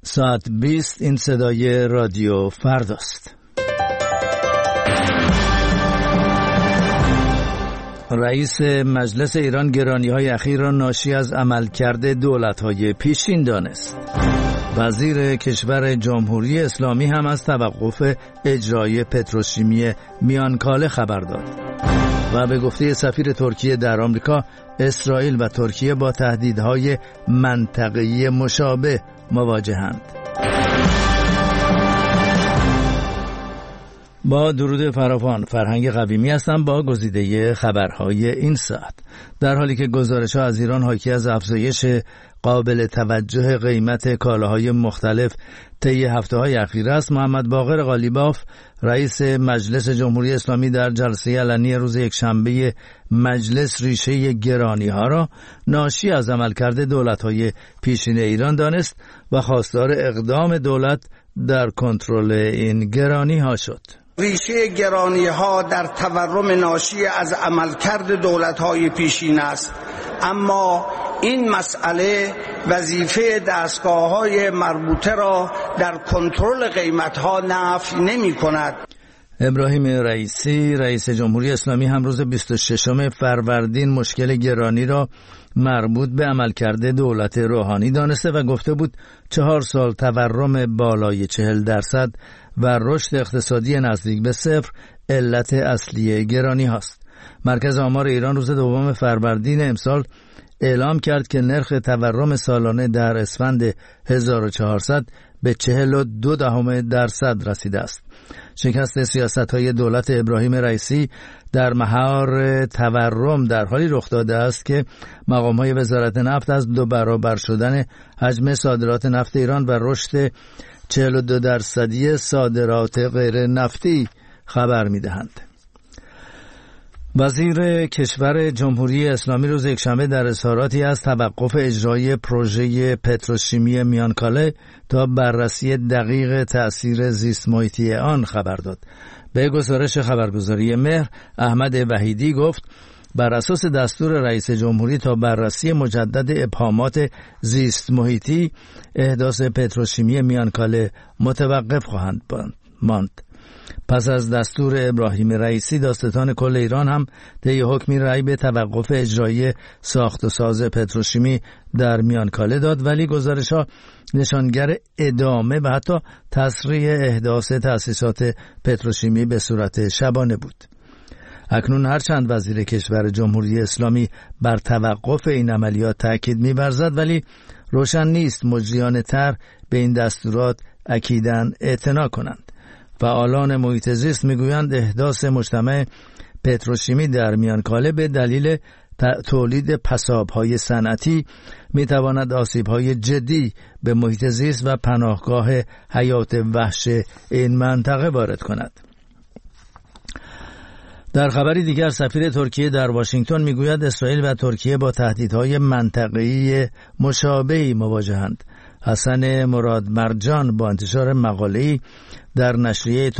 ساعت 20 این صدای رادیو فرداست. رئیس مجلس ایران گرانی‌های اخیر را ناشی از عملکرد دولت‌های پیشین دانست. وزیر کشور جمهوری اسلامی هم از توقف اجرای پتروشیمی میانکاله خبر داد و به گفته سفیر ترکیه در آمریکا، اسرائیل و ترکیه با تهدیدهای منطقه‌ای مشابه مواجهند. با درود فراوان، فرهنگ قویمی هستم با گزیده خبرهای این ساعت. در حالی که گزارش‌ها از ایران حاکی از افزایش قابل توجه قیمت کالاهای مختلف طی هفته‌های اخیر است، محمد باقر قالیباف رئیس مجلس جمهوری اسلامی در جلسه علنی روز یکشنبه مجلس ریشه گرانی‌ها را ناشی از عملکرد دولت‌های پیشین ایران دانست و خواستار اقدام دولت در کنترل این گرانی‌ها شد. ریشه گرانی‌ها در تورم ناشی از عملکرد دولت‌های پیشین است، اما این مسئله وظیفه دستگاه‌های مربوطه را در کنترل قیمت‌ها نفی نمی‌کند. ابراهیم رئیسی رئیس جمهوری اسلامی هم روز 26 فروردین مشکل گرانی را مربوط به عملکرد دولت روحانی دانسته و گفته بود 4 سال تورم بالای 40% و رشد اقتصادی نزدیک به صفر علت اصلی گرانی هاست. مرکز آمار ایران روز 2 فروردین امسال اعلام کرد که نرخ تورم سالانه در اسفند 1400 به 42% رسیده است. شکست سیاست‌های دولت ابراهیم رئیسی در مهار تورم در حالی رخ داده است که مقام‌های وزارت نفت از 2 برابر شدن حجم صادرات نفت ایران و رشد 42% صادرات غیر نفتی خبر می‌دهند. وزیر کشور جمهوری اسلامی روز یکشنبه در اظهاراتی از توقف اجرای پروژه پتروشیمی میانکاله تا بررسی دقیق تأثیر زیست محیطی آن خبر داد. به گزارش خبرگزاری مهر، احمد وحیدی گفت بر اساس دستور رئیس جمهوری تا بررسی مجدد ابهامات زیست محیطی، احداث پتروشیمی میانکاله متوقف خواهند ماند. پس از دستور ابراهیم رئیسی، دادستان کل ایران هم طی حکمی رأی به توقف اجرایی ساخت و ساز پتروشیمی در میانکاله داد، ولی گزارش‌ها نشانگر ادامه و حتی تسریع احداث تأسیسات پتروشیمی به صورت شبانه بود. اکنون هرچند وزیر کشور جمهوری اسلامی بر توقف این عملیات تاکید می‌ورزد، ولی روشن نیست مجریان طرح به این دستورات اکیداً اعتنا کنند. فعالان محیط زیست میگویند احداث مجتمع پتروشیمی در میانکاله به دلیل تولید پساب‌های صنعتی میتواند آسیب‌های جدی به محیط زیست و پناهگاه حیات وحش این منطقه وارد کند. در خبری دیگر، سفیر ترکیه در واشنگتن میگوید اسرائیل و ترکیه با تهدیدهای منطقه‌ای مشابهی مواجهند. حسن مراد مرجان با انتشار مقاله‌ای در نشریه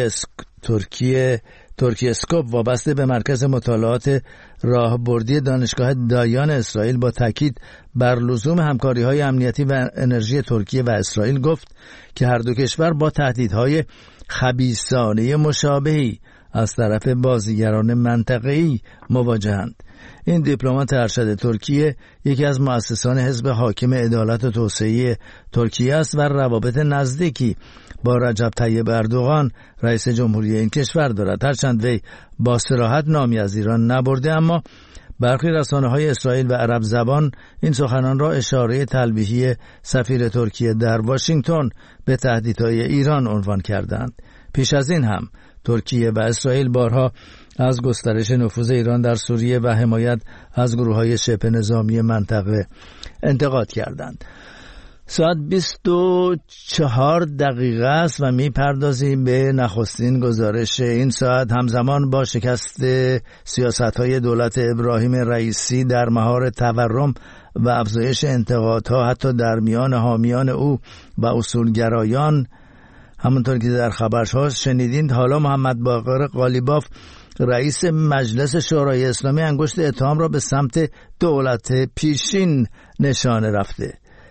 ترکیه اسکوپ وابسته به مرکز مطالعات راهبردی دانشگاه دایان اسرائیل با تاکید بر لزوم همکاری‌های امنیتی و انرژی ترکیه و اسرائیل گفت که هر دو کشور با تهدیدهای خبیثانه مشابهی از طرف بازیگران منطقه‌ای مواجهند. این دیپلمات ارشد ترکیه یکی از مؤسسان حزب حاکم عدالت و توسعه ترکیه است و روابط نزدیکی با رجب طیب اردوغان رئیس جمهوری این کشور دارد. هرچند وی با صراحت نامی از ایران نبرده، اما برخی رسانه‌های اسرائیل و عرب زبان این سخنان را اشاره تلویحی سفیر ترکیه در واشنگتن به تهدیدهای ایران عنوان کردند. پیش از این هم ترکیه و اسرائیل بارها از گسترش نفوذ ایران در سوریه و حمایت از گروه‌های شبه نظامی منطقه انتقاد کردند. ساعت 24 است و میپردازیم به نخستین گزارش این ساعت. همزمان با شکست سیاست‌های دولت ابراهیم رئیسی در مهار تورم و افزایش انتقادها حتی در میان حامیان او و اصولگرایان، همونطور که در خبرها شنیدین، حالا محمد باقر قالیباف رئیس مجلس شورای اسلامی انگشت اتهام را به سمت دولت پیشین نشانه رفته.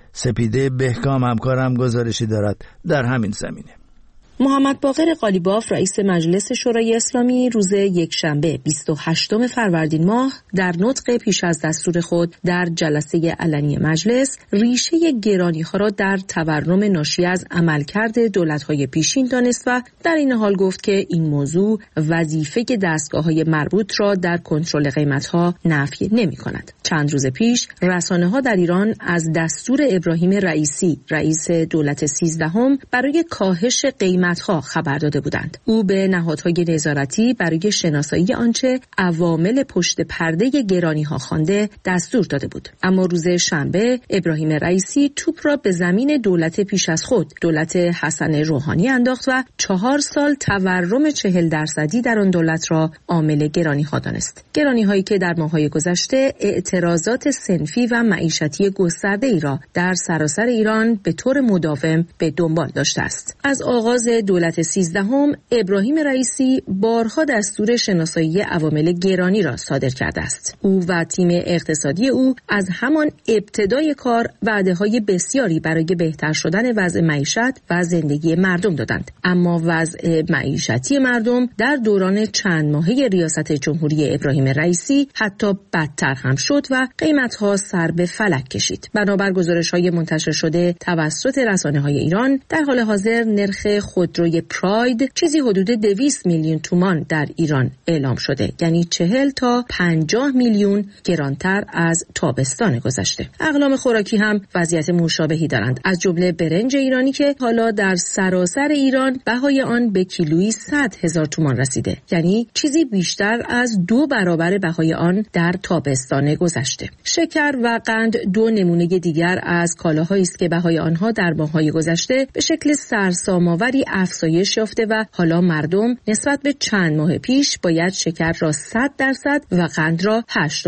سپیده بهکام همکارم گزارشی دارد در همین زمینه. محمد باقر قالیباف رئیس مجلس شورای اسلامی روز یکشنبه 28 فروردین ماه در نطق پیش از دستور خود در جلسه علنی مجلس ریشه گرانی‌ها را در تورم ناشی از عملکرد دولت‌های پیشین دانست و در این حال گفت که این موضوع وظیفه دستگاه‌های مربوط را در کنترل قیمت‌ها نفی نمی‌کند. چند روز پیش رسانه‌ها در ایران از دستور ابراهیم رئیسی رئیس دولت 13 برای کاهش قیمت‌ها خبر داده بودند. او به نهادهای نظارتی برای شناسایی آنچه عوامل پشت پرده گرانی‌ها خوانده دستور داده بود. اما روز شنبه ابراهیم رئیسی توپ را به زمین دولت پیش از خود، دولت حسن روحانی انداخت و 4 سال تورم 40% در آن دولت را عامل گرانی‌ها دانست. گرانی‌هایی که در ماه‌های گذشته اعتراضات صنفی و معیشتی گسترده‌ای را در سراسر ایران به طور مداوم به دنبال داشته است. از آغاز دولت 13 ابراهیم رئیسی بارها دستور شناسایی عوامل گرانی را صادر کرده است. او و تیم اقتصادی او از همان ابتدای کار وعده‌های بسیاری برای بهتر شدن وضع معیشت و زندگی مردم دادند. اما وضع معیشتی مردم در دوران چند ماهه ریاست جمهوری ابراهیم رئیسی حتی بدتر هم شد و قیمت‌ها سر به فلک کشید. بنابر گزارش‌های منتشر شده توسط رسانه‌های ایران در حال حاضر نرخ خودروی پراید چیزی حدود 200 میلیون تومان در ایران اعلام شده، یعنی 40 تا 50 میلیون گرانتر از تابستان گذشته. اقلام خوراکی هم وضعیت مشابهی دارند، از جمله برنج ایرانی که حالا در سراسر ایران بهای آن به کیلویی 100,000 تومان رسیده، یعنی چیزی بیشتر از 2 برابر بهای آن در تابستان گذشته. شکر و قند 2 نمونه دیگر از کالاهایی است که بهای آنها در ماه‌های گذشته به شکل سرسام‌آوری افزایش یافته و حالا مردم نسبت به چند ماه پیش باید شکر را 100% و قند را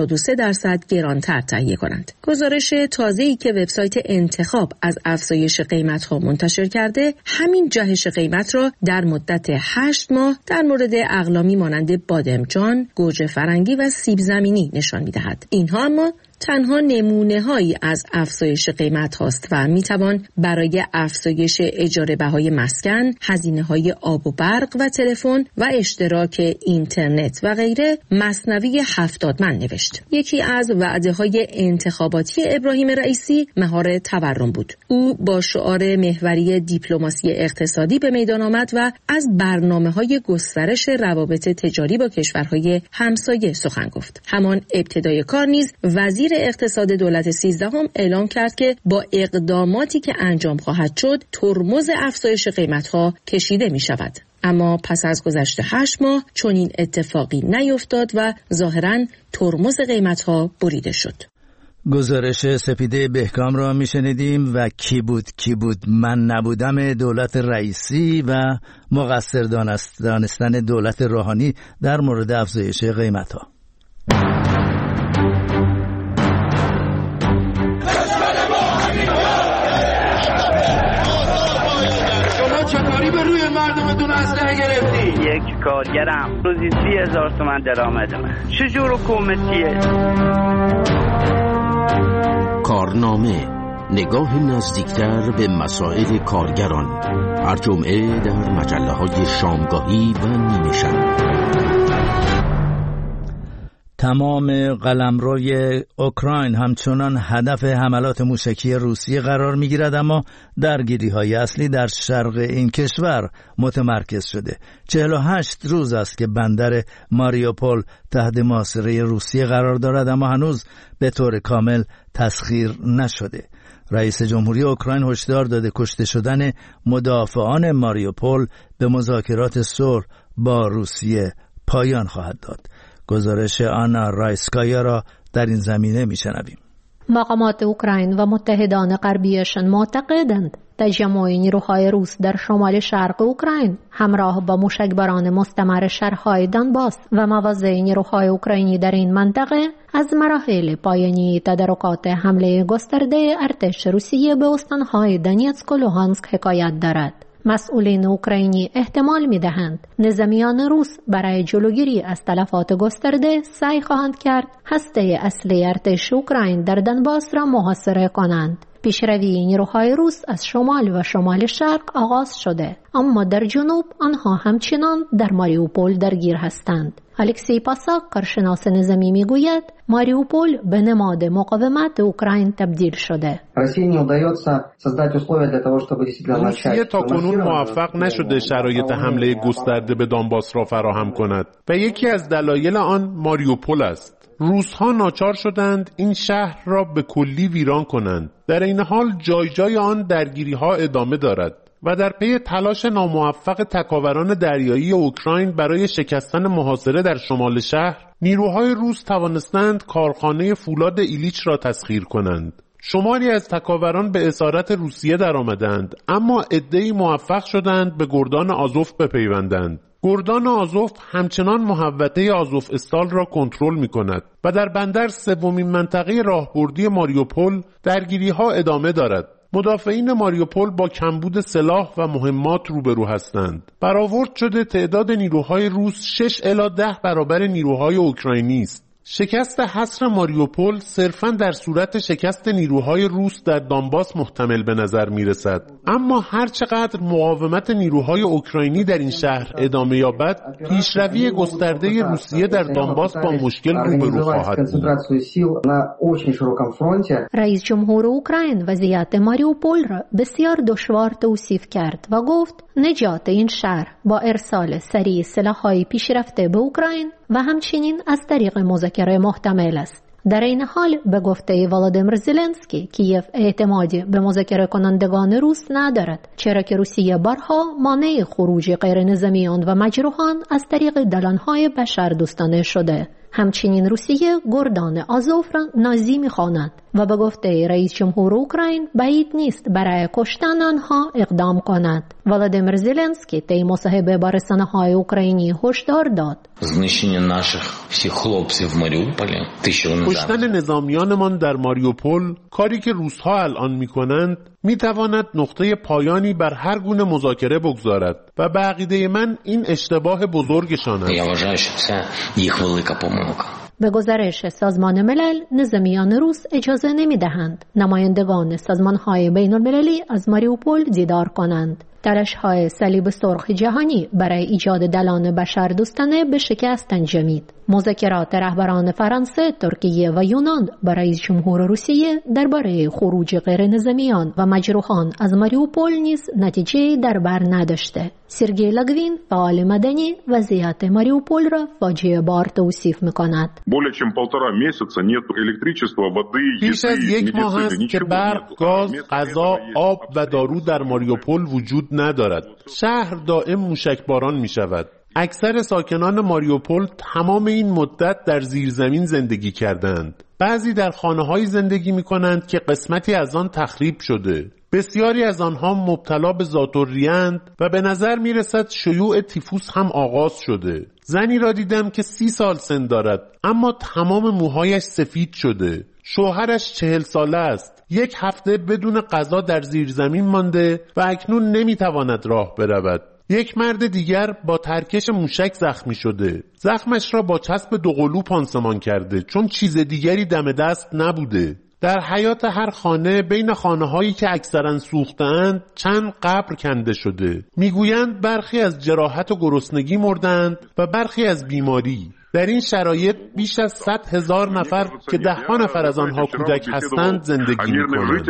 83% گرانتر تهیه کنند. گزارش تازه‌ای که وبسایت انتخاب از افزایش قیمت‌ها منتشر کرده، همین جهش قیمت را در مدت 8 ماه در مورد اقلامی مانند بادمجان، گوجه فرنگی و سیب زمینی نشان می‌دهد. اینها اما تنها نمونه‌هایی از افزایش قیمت هاست و میتوان برای افزایش اجاره بهای مسکن، هزینه‌های آب و برق و تلفن و اشتراک اینترنت و غیره مثنوی 70 من نوشت. یکی از وعده‌های انتخاباتی ابراهیم رئیسی مهار تورم بود. او با شعار محوری دیپلماسی اقتصادی به میدان آمد و از برنامه‌های گسترش روابط تجاری با کشورهای همسایه سخن گفت. همان ابتدای کار نیز وزیر اقتصاد دولت 13 اعلام کرد که با اقداماتی که انجام خواهد شد ترمز افزایش قیمت‌ها کشیده می‌شود. اما پس از گذشت 8 ماه چنین اتفاقی نیفتاد و ظاهراً ترمز قیمت‌ها بریده شد. گزارش سپیده بهکام را میشنیدیم و کی بود من نبودم دولت رئیسی و مقصر دانستن دولت روحانی در مورد افزایش قیمت‌ها. یک کارگرم روزی 30,000 تومان درآمد من. چجور حکومتیه؟ کارنامه، نگاه نزدیکتر به مسائل کارگران، هر جمعه در مجله‌های شامگاهی و نیمه شب. تمام قلمروی اوکراین همچنان هدف حملات موشکی روسیه قرار می‌گیرد، اما درگیری‌های اصلی در شرق این کشور متمرکز شده. 48 روز است که بندر ماریوپول تحت محاصره روسیه قرار دارد، اما هنوز به طور کامل تسخیر نشده. رئیس جمهوری اوکراین هشدار داده کشته شدن مدافعان ماریوپول به مذاکرات صلح با روسیه پایان خواهد داد. گزارش آنا رایسکایا را در این زمینه میشنویم. مقامات اوکراین و متحدان غربیشان معتقدند تجمع نیروهای روس در شمال شرق اوکراین همراه با موشکباران مستمر شهرهای دونباس و مواضع نیروهای اوکراینی در این منطقه از مراحل پایانی تدارکات حمله گسترده ارتش روسیه به استانهای دونیتسک و لوهانسک حکایت دارد. مسئولین اوکراینی احتمال می‌دهند نظامیان روس برای جلوگیری از تلفات گسترده سعی خواهند کرد هسته اصلی ارتش اوکراین در دونباس را محاصره کنند. پیشروی نیروهای روس از شمال و شمال شرق آغاز شده، اما در جنوب آنها همچنان در ماریوپول درگیر هستند. الکسی پاساک، کارشناس نظامی، میگوید ماریوپول به نماد مقاومت اوکراین تبدیل شده. روسیه تاکنون موفق نشده شرایط حمله گسترده به دانباس را فراهم کند و یکی از دلایل آن ماریوپول است. روس‌ها ناچار شدند این شهر را به کلی ویران کنند. در این حال جای جای آن درگیری‌ها ادامه دارد و در پی تلاش ناموفق تکاوران دریایی اوکراین برای شکستن محاصره در شمال شهر، نیروهای روس توانستند کارخانه فولاد ایلیچ را تسخیر کنند. شماری از تکاوران به اسارت روسیه درآمدند، اما عده‌ای موفق شدند به گردان آزوف بپیوندند. گردان آزوف همچنان محوطه آزوف استال را کنترل می‌کند و در بندر سومین منطقه راهبردی ماریوپول درگیری‌ها ادامه دارد. مدافعین ماریوپول با کمبود سلاح و مهمات روبرو هستند. برآورد شده تعداد نیروهای روس 6 الی 10 برابر نیروهای اوکراینی است. شکست حصر ماریوپول صرفاً در صورت شکست نیروهای روس در دانباس محتمل به نظر میرسد، اما هر چقدر مقاومت نیروهای اوکراینی در این شهر ادامه یابد، پیشروی گسترده روسیه در دانباس با مشکل روبرو خواهد بود. رئیس جمهور اوکراین وضعیت ماریوپول را بسیار دشوار توصیف کرد و گفت نجات این شهر با ارسال سریع سلاح‌های پیشرفته به اوکراین و همچنین از طریق مذاکره محتمل است. در این حال به گفته ولادیمیر زلنسکی، کیف اعتمادی به مذاکره کنندگان روس ندارد، چرا که روسیه بارها مانع خروج غیر نظامیان و مجروحان از طریق دلان‌های بشردوستانه شده. همچنین روسیه گردان آزوف را نازی می‌خواند و به گفته رئیس جمهور اوکراین بعید نیست برای کشتن آنها اقدام کند. ولادیمیر زلنسکی طی مصاحبه با رسانه‌های اوکراینی هشدار داد: کشتن نظامیانمان در ماریوپول، کاری که روس‌ها الان می‌کنند، می‌تواند نقطه پایانی بر هر گونه مذاکره بگذارد و به عقیده من این اشتباه بزرگشان است. به گزارش سازمان ملل، نظامیان روس اجازه نمی‌دهند نمایندگان سازمان‌های بین‌المللی از ماریوپول دیدار کنند. تلاش‌های صلیب سرخ جهانی برای ایجاد دلان بشردوستانه به شکست انجامید. مذاکرات رهبران فرانسه، ترکیه و یونان با رئیس جمهور روسیه درباره خروج غیر نظامیان و مجروحان از ماریوپول نیز نتیجه در بر نداشته. سرگئی لاگوین، فعال مدنی، وضعیت ماریوپول را فاجعه بار توصیف می‌کند. بیش از یک ماه است که برق، گاز، غذا، آب و دارو در ماریوپول وجود ندارد. شهر دائم موشکباران می‌شود. اکثر ساکنان ماریوپول تمام این مدت در زیرزمین زندگی کردند. بعضی در خانه‌های زندگی می‌کنند که قسمتی از آن تخریب شده. بسیاری از آنها مبتلا به ذات‌الریه‌اند و به نظر می‌رسد شیوع تیفوس هم آغاز شده. زنی را دیدم که 30 سال سن دارد، اما تمام موهایش سفید شده. شوهرش 40 ساله است. 1 هفته بدون غذا در زیرزمین مانده و اکنون نمی‌تواند راه برود. یک مرد دیگر با ترکش موشک زخمی شده. زخمش را با چسب دوقلو پانسمان کرده، چون چیز دیگری دم دست نبوده. در حیاط هر خانه بین خانه‌هایی که اکثراً سوخته‌اند چند قبر کنده شده. میگویند برخی از جراحت و گرسنگی مردند و برخی از بیماری. در این شرایط بیش از 100,000 نفر که 10 نفر از آنها کودک هستند زندگی می‌کنند.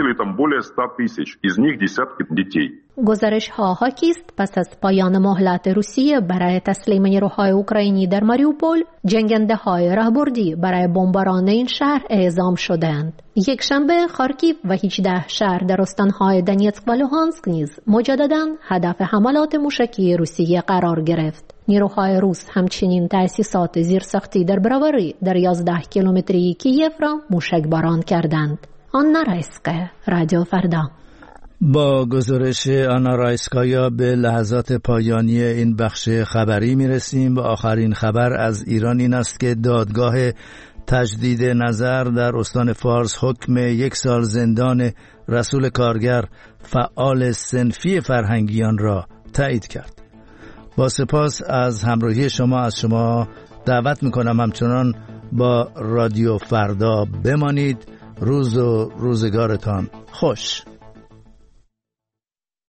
گزارش ها حاکی است پس از پایان مهلت روسیه برای تسلیم نیروهای اوکراینی در ماریوپول، جنگنده های راهبردی برای بمباران این شهر اعزام شدند. یک شنبه خارکیو و 18 شهر در استانهای دنیتسک و لوهانسک نیز مجدداً هدف حملات موشکی روسیه قرار گرفت. نیروهای روس همچنین تأسیسات زیرساختی در براوری در 11 کیلومتری کیف را موشکباران کردند. آنا رایسکا، رادیو فردا. با گزارش آنا رایسکایا به لحظات پایانی این بخش خبری میرسیم. و آخرین خبر از ایران این است که دادگاه تجدید نظر در استان فارس حکم 1 سال زندان رسول کارگر، فعال صنفی فرهنگیان را تایید کرد. با سپاس از همراهی شما از شما دعوت میکنم همچنان با رادیو فردا بمانید. روز و روزگارتان خوش.